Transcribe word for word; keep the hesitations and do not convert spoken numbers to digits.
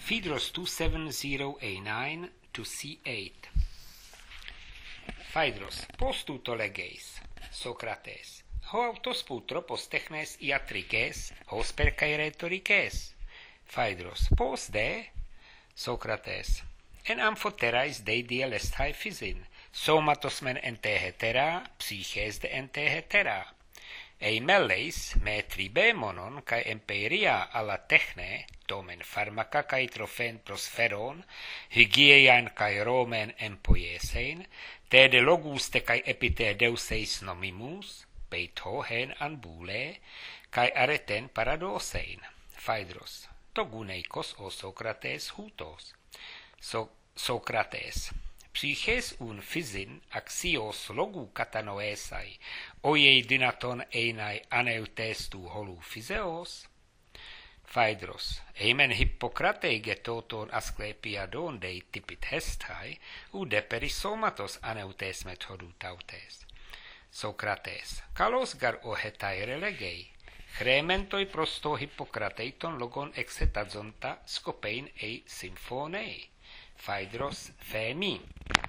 Phaedrus two seven zero A nine to C eight. Phaedrus, post tuto legeis, Socrates, ho autos putropos technes iatrices, hosper cae rhetorices. Phaedrus, pos de? Socrates, en amphoterais deidie lestai physin, somatos men ente hetera, psyches de ente hetera. Ei meleis me tribemonon cae emperia alla techne, tomen pharmaca cae trofen prosferon, hygieian cae romen empoiesein, te de loguste cae epite deuseis nomimus, peito hen ambule, cae areten paradosein. Phaedrus, toguneikos o Socrates hutos. So Socrates, psyches un physin axios logu katanoesai, oiei dynaton einai aneutestu holu physeos? Phaedrus, eimen Hippocratei getoton asclepiadon dei tipit hestai, ude perisomatos aneutes methodu tautes. Socrates, kalos gar ohetai relegei, chrementoi prosto Hippocrateiton logon exetazonta scopein ei symphonei. Phaedrus, femi.